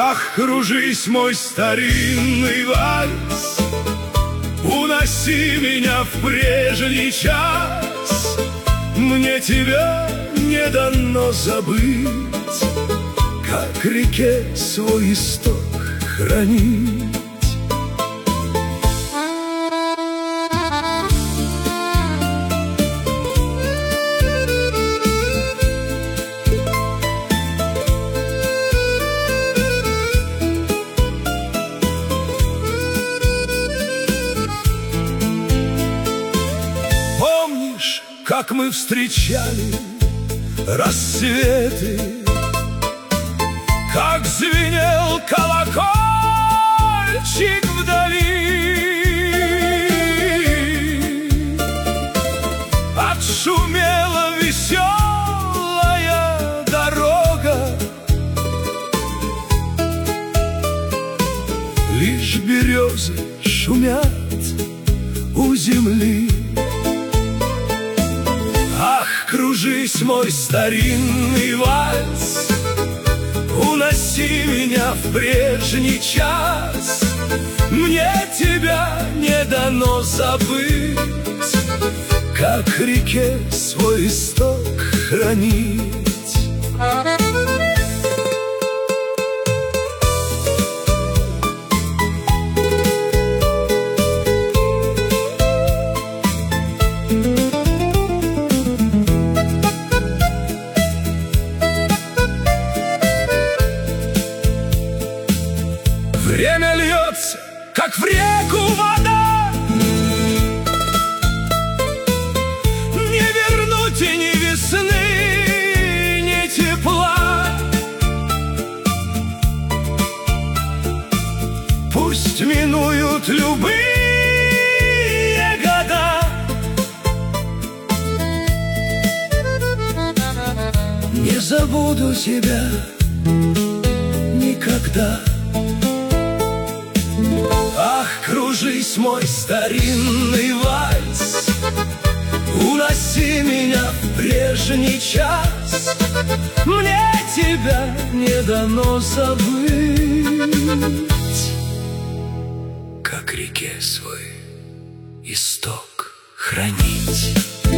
Ах, кружись, мой старинный вальс, уноси меня в прежний час. Мне тебя не дано забыть, как реке свой исток хранить. Помнишь, как мы встречали рассветы, как звенел колокольчик вдали, отшумела веселая дорога, лишь березы шумят у земли. Ах, кружись, мой старинный вальс, уноси меня в прежний час. Мне тебя не дано забыть, как реке свой исток хранить. Время льется, как в реку вода, не вернуть и ни весны, ни тепла. Пусть минуют любые года, не забуду тебя никогда. Ах, кружись, мой старинный вальс, уноси меня в прежний час. Мне тебя не дано забыть, как реке свой исток хранить.